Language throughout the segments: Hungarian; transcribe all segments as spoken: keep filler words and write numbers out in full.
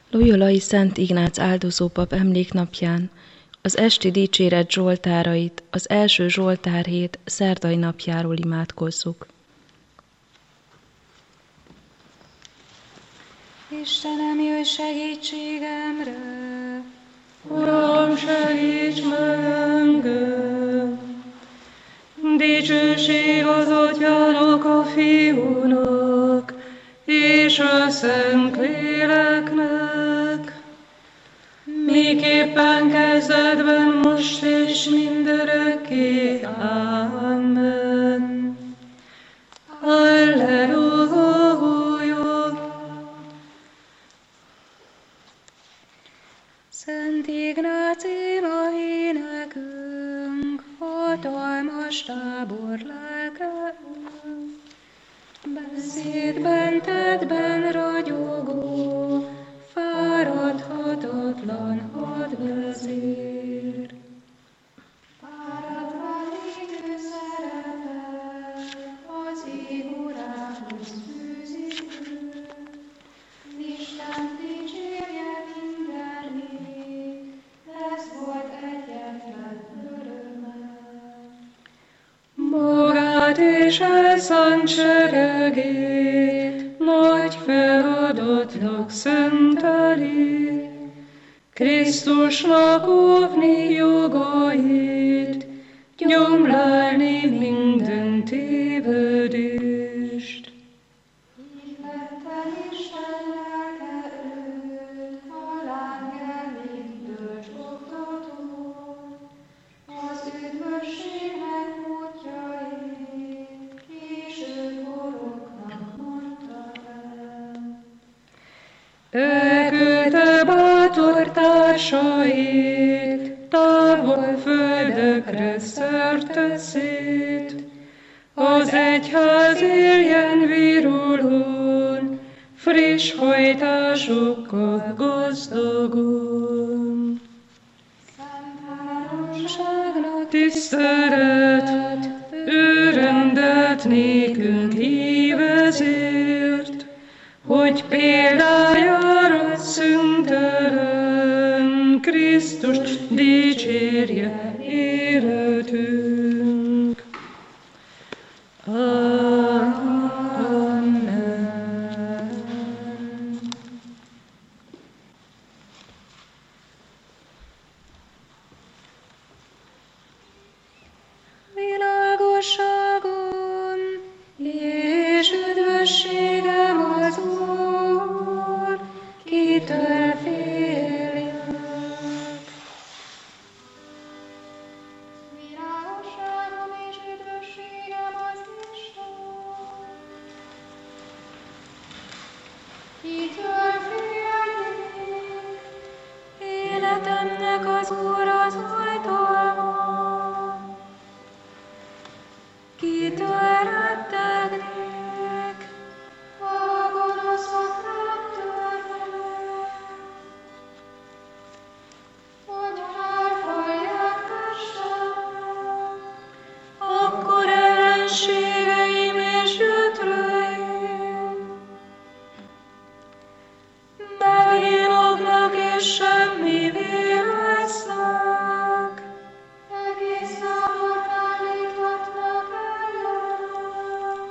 Loyolai Szent Ignác áldozópap emléknapján az esti dicséret zsoltárait az első zsoltárhét szerdai napjáról imádkozzuk. Istenem, jöjj segítségemre! Uram, segíts meg engem! Dicsőség az Atyának, a Fiúnak, és a Szentléleknek, miképpen kezdetben, most és mindörökké. Amen. Halleluja! Szent Ignác ima énekünk, hatalmas tábor lelke, beszédben, tettben ragyogó, fáradhatatlan hadvezér. Páratlan égő szeretet, az ég Urához fűzik őt, Isten dicsérje minden nép, ez volt egyetlen öröme. Magát és elszánt seregét nagy feladatnak szenteli, Krisztusnak óvni jogait, gyomlálni minden tévedést. Így vette Isten lelke őt, halál jelét bölcs oktató, az üdvösségnek útjait, késő koroknak mondta el. Elküldte bátor társait, távol földekre szerte szét, az egyház éljen virulón, friss hajtásokkal gazdagon. Szent háromságnak Tisztelet, őrendet nékünk hívezért, hogy példájára szüntelen Krisztust dicsérje életünk. Amen. világosságon, és üdvösségem az Úr, kitől féljek. Világosságom és üdvösségem az Isten, kitől féljek. Életemnek az Úr az oltalma, kitől rettegnék, a gonoszok rám törnek, hogy felfalják testem, akkor ellenségeim és gyötreim megnyilognak és semmivé lesznek, egész napot állíthatnak ellenem.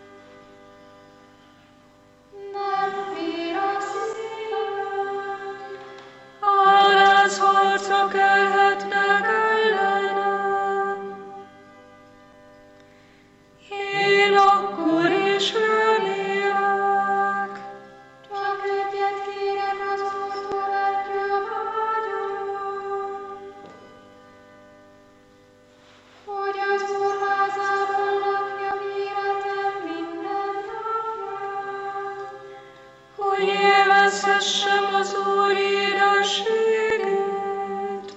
Nem fél a szívem, halász harcok kelhetnek ellenem. Én akkor is remélek, csak egyet kérek az Úrtól, adja vágyam, hogy az Úr házában lakjak életem minden napján, hogy élvezhessem az Úr édességét,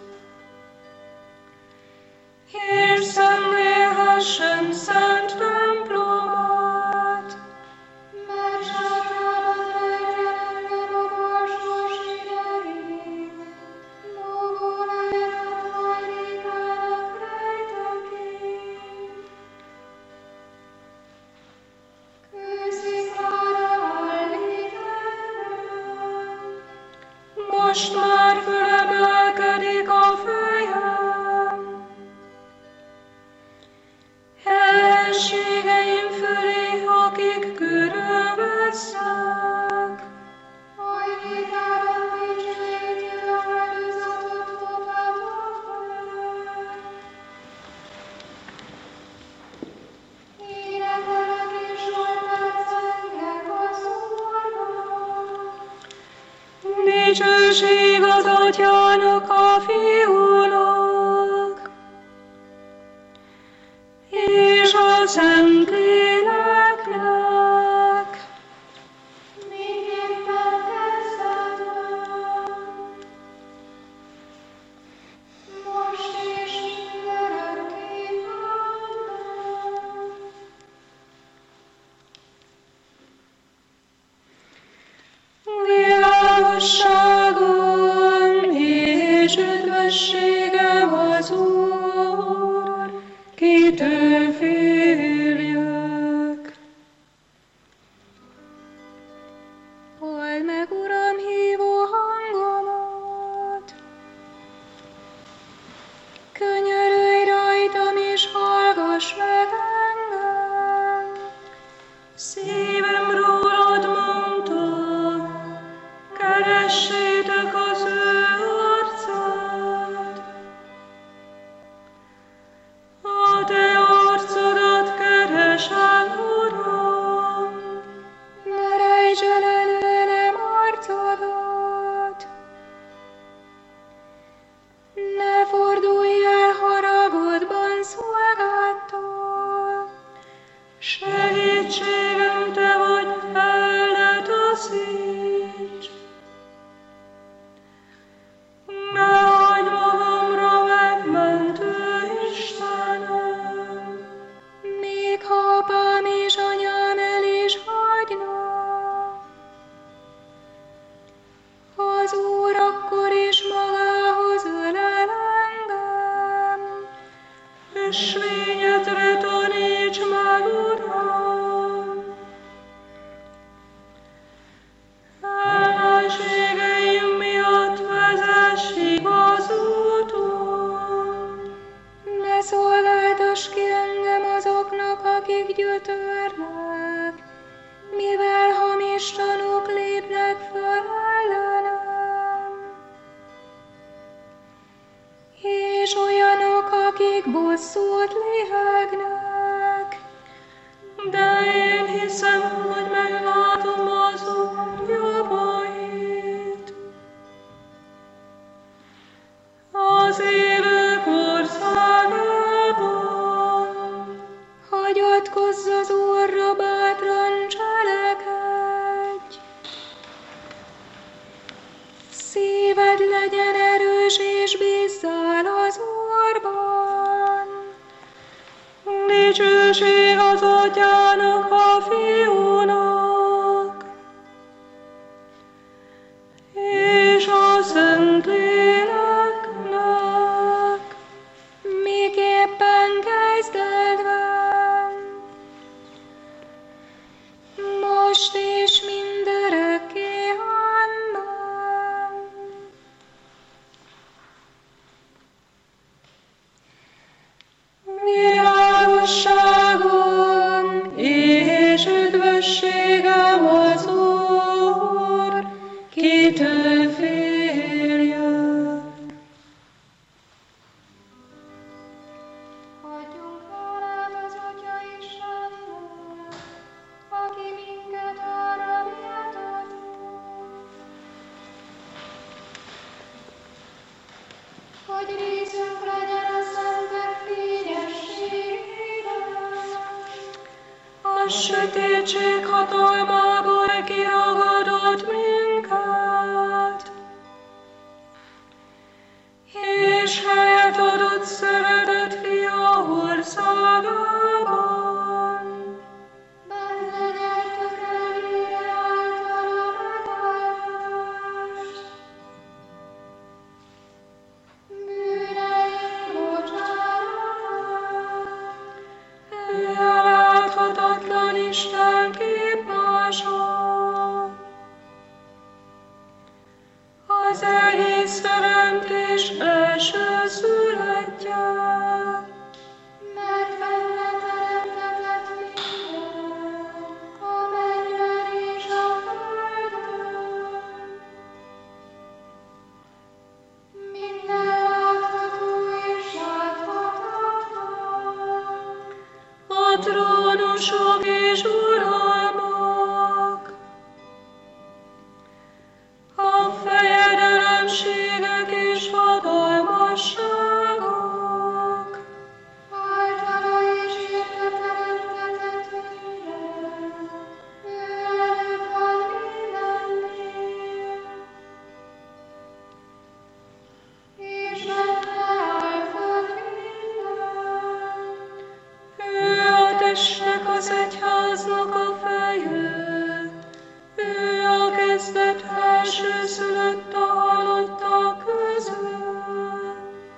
és szemlélhessem szent templomát, mert zsákjában rejtjen engem a borsós idején, lógó lehet a hajlékának rejtekén. Kősziklára állít engem, most már fölemelkedik a fejem. Ellenségeim fölé, akik körülvesznek. Dicsőség az Atyának, a Fiúnak, és a Szentléleknek, miképpen kezdetben, most és mindörökké. Amen. Világosságom és üdvösségem az Úr, kitől féljek. Halld meg, Uram, hívó hangomat, könyörülj rajtam és hallgass meg engem. Szívem rólad mondta, keressétek az ő arcát. A te arcodat keresem, Uram, ne rejtsd el előlem arcodat. Ne fordulj el haragodban szolgáltól. Segítségem te vagy, el ne taszíts. Ne hagyd magamra megmentő Istenem, még ha apám és anyám el is hagyna. Az Úr akkor is magához ölel engem, ösvényedre taníts meg, Uram. Ellenségeim miatt vezess igaz úton. Ne szolgáltass ki engem azoknak, akik gyötörnek, mivel hamis tanúk lépnek föl ellenem, és olyanok, akik bosszút lihegnek. De én hiszem, hogy meglátom azok jobbait. Az élők országában hagyatkozz az Úrra, bátran cselekedj. Szíved legyen erős, és bízzál az Úrban. Dicsőség az Atyának, a Fiúnak, és a Szentléleknek, miképpen kezdetben, most és mindörökké. Amen. Világosságom és üdvösségem az Úr, kitől féljek. Adjunk hálát az Atya Istennek, aki minket arra méltatott, hogy részünk legyen a szentek fényességében. A sötétség hatalmából kiragadott minket, és helyet adott szeretett Fia országában. Benne nyertük el vére által a megváltást, bűneink bocsánatát. Ő a láthatatlan Isten képmása, az egész teremtés első születtje. Mert benne teremtetett minden, a mennyben és a földön. Minden látható és láthatatlan. A trónusok és uralmak, a fejedelemségek és hatalmasságok, Általa és érte teremtetett minden, ő előbb van mindennél. És benne áll fönn minden. ő a testnek az egyháznak a feje, ő a kezdet elsőszülött a halottak közül,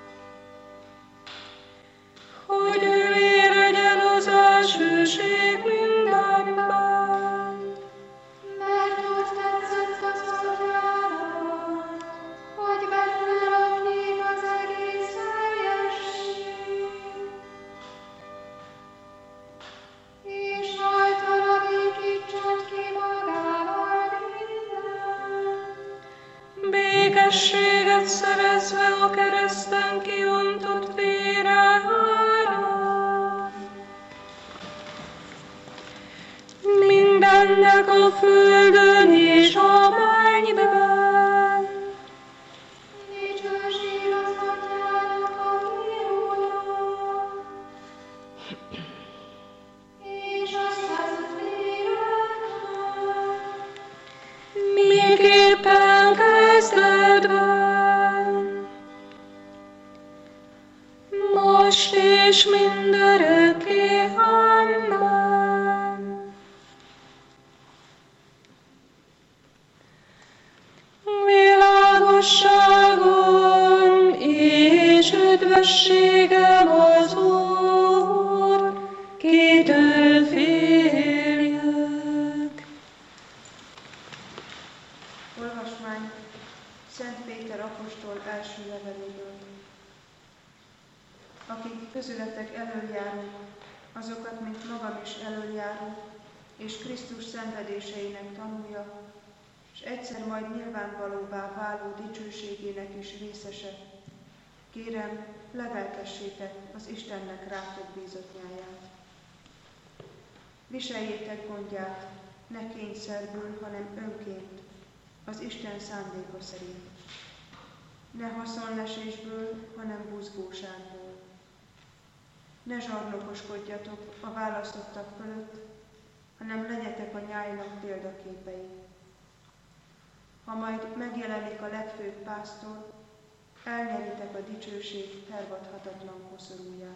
hogy ő legyen az elsőség mindenben. Mert úgy tetszett az Atyának, hogy benne lakik az egész teljesség. És rajta alakítson ki magával minden. Békességet szerezve a kereszten kiontott vére ára. Mindennek a földön és a mennyben. Dicsőség az Atyának, aki uram, és a Szentléleknek, Miképpen kezdetben, most és mindörökké. Amen. Világosságom és üdvösségem az Úr, kitől féljek. Olvasmány Szent Péter apostol első leveléből. Akik közületek elöljárók, azokat, mint magam is elöljáró, és Krisztus szenvedéseinek tanúja, és egyszer majd nyilvánvalóvá váló dicsőségének is részese, kérem, leveltessétek az Istennek rátok bízott nyáját. Viseljétek gondját, ne kényszerből, hanem önként, az Isten szándéka szerint. Ne haszonlesésből, hanem buzgóságból. Ne zsarnokoskodjatok a választottak fölött, hanem legyetek a nyájnak példaképei. Ha majd megjelenik a legfőbb pásztor, elnyeritek a dicsőség hervadhatatlan koszorúját.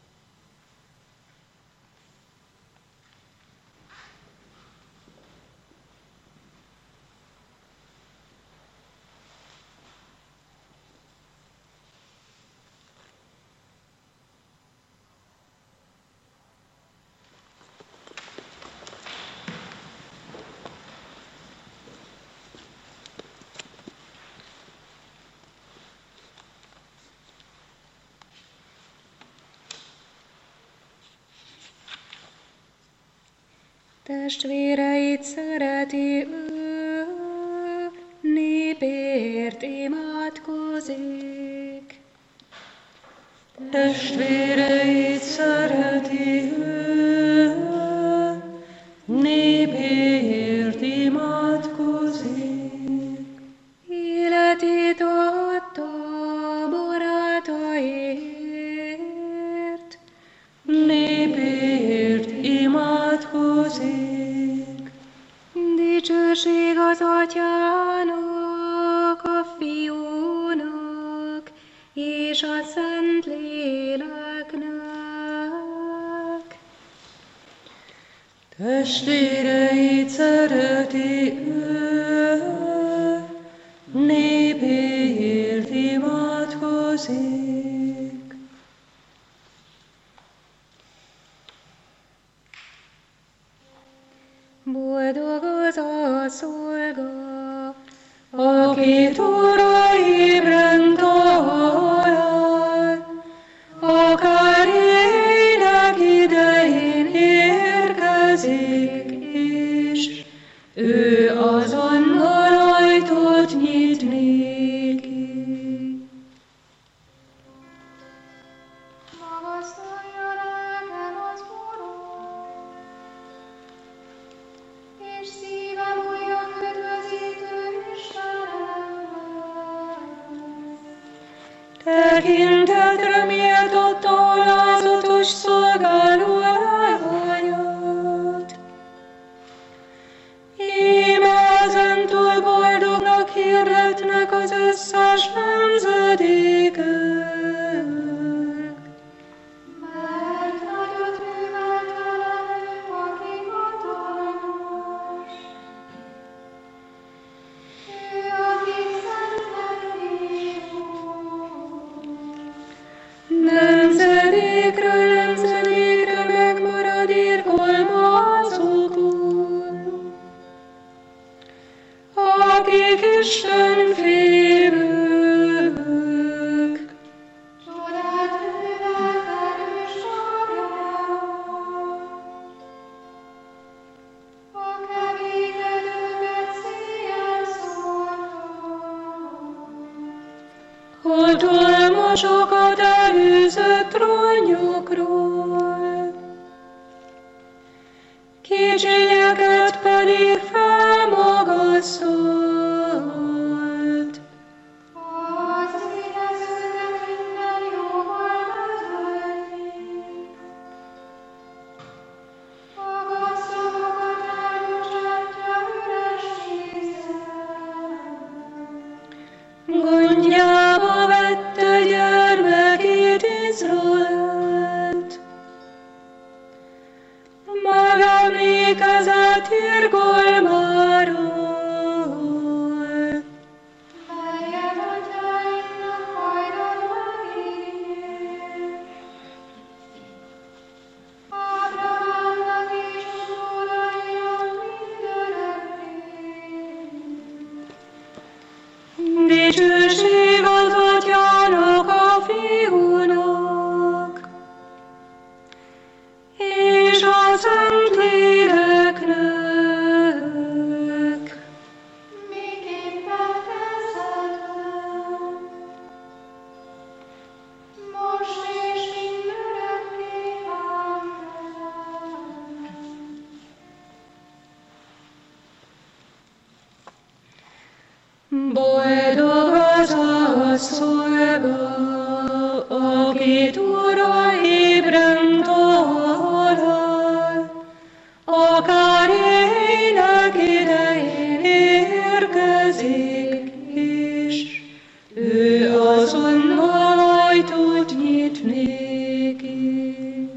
Testvéreit szereti ő, népért imádkozik. Testvéreit szereti ő, népéért imádkozik. Életét adta barátaiért, Népéért imádkozik. dicsőség az Atyának, a Fiúnak és a Szentléleknek. Testvéreit szereti ő, népéért imádkozik. Boldog az a szolga, Akit Uram tekintetre méltott alázatos szolgáló lányát. Íme ezentúl boldognak hirdetnek az összes nemzedékek. Mert nagyot művelt velem, aki hatalmas. Ő, akit szentlek Nemzedékről nemzedékre megmarad irgalma azokon, akik Isten félők. Csodát művelt erős magával. A keményedőket széjjel szórta. Hatalmasokat elűzött trónjukról, kicsinyeket pedig felmagasztolt. Az éhezőket minden jóval betölti. A gazdagakat elbocsátja üres kézzel. Gondjába vette gyermekét Izraelt, megemlékezett irgalmáról. Melyet atyáinknak hajdan megígért. Ábrahámnak és utódainak mindörökké. Dicsőség az Atyának, a Fiúnak, és a Szentléleknek. Miképpen kezdetben, most és mindörökké. Amen. Boldog az a szolga, akit Ura ébren talál, akár éjnek idején érkezik is, ő azonnal ajtót nyit néki.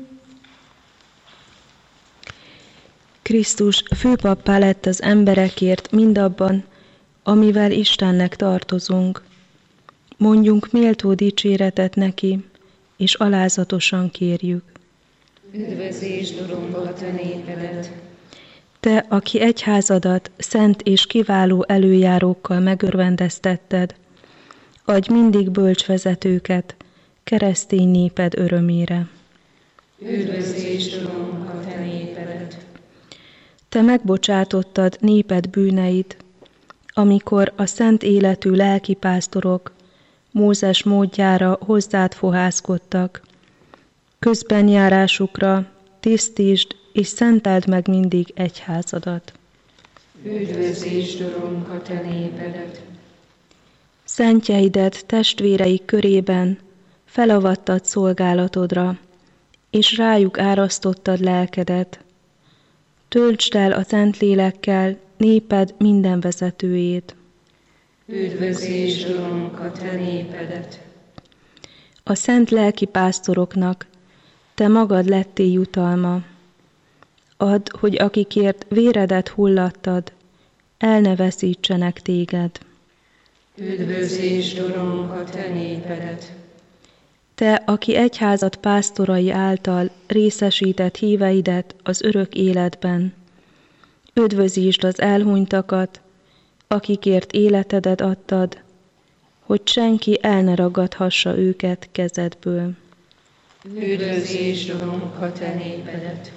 Krisztus főpappá lett az emberekért mindabban, amivel Istennek tartozunk. Mondjunk méltó dicséretet neki, és alázatosan kérjük. Üdvözlésd, Urunk, a te népedet! Te, aki egyházadat szent és kiváló előjárókkal megörvendeztetted, adj mindig bölcs vezetőket keresztény néped örömére. Üdvözlésd, Urunk, a te népedet! Te megbocsátottad néped bűneit, amikor a szent életű lelkipásztorok Mózes módjára hozzád fohászkodtak. Közbenjárásukra tisztítsd és szenteld meg mindig egyházadat. Üdvözlésd, Urunk, a te népedet! Szentjeidet testvéreik körében felavattad szolgálatodra, és rájuk árasztottad lelkedet. Töltsd el a Szentlélekkel néped minden vezetőjét. Üdvözlésd, Urunk, a te népedet! A szent lelkipásztoroknak te magad lettél jutalma. Add, hogy akikért véredet hullattad, el ne veszítsenek téged. Üdvözlésd, Urunk, a te népedet! Te, aki egyházat pásztorai által részesített híveidet az örök életben, üdvözítsd az elhunytakat, akikért életedet adtad, hogy senki el ne ragadhassa őket kezedből. Üdvözlésd, Urunk, a te népedet!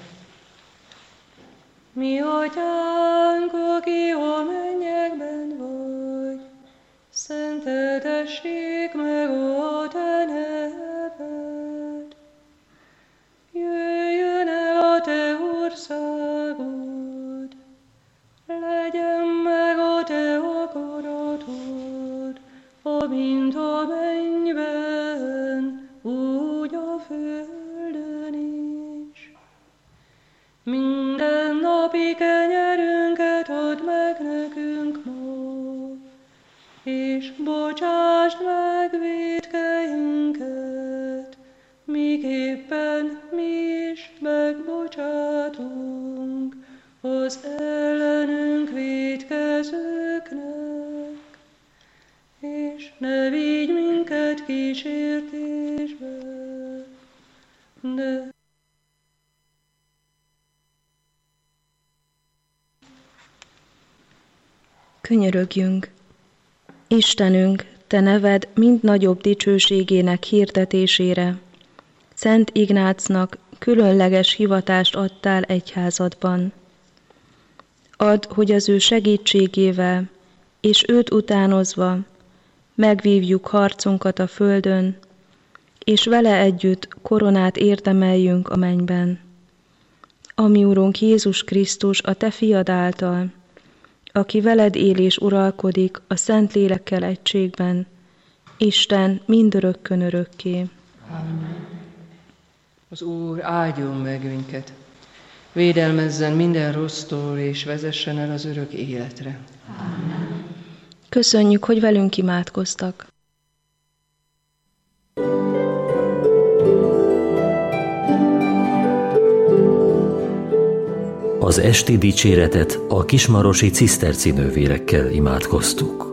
Mi atyánk, aki a mennyekben vagy, szenteltessék meg a te neved. Jöjjön el a te országod, legyen meg a te akaratod, amint a mennyben, és bocsásd meg vétkeinket, miképpen mi is megbocsátunk az ellenünk vétkezőknek, és ne vigy minket kísértésbe, de könyörögjünk! Istenünk, Te neved mind nagyobb dicsőségének hirdetésére, Szent Ignácnak különleges hivatást adtál egyházadban. Add, hogy az ő segítségével és őt utánozva megvívjuk harcunkat a földön, és vele együtt koronát érdemeljünk a mennyben. Ami Urunk Jézus Krisztus a Te fiad által, aki veled él és uralkodik a Szent Lélekkel egységben, Isten mindörökkön örökké. Amen. Az Úr áldjon meg minket, védelmezzen minden rossztól, és vezessen el az örök életre. Amen. Köszönjük, hogy velünk imádkoztak. Az esti dicséretet a kismarosi ciszterci nővérekkel imádkoztuk.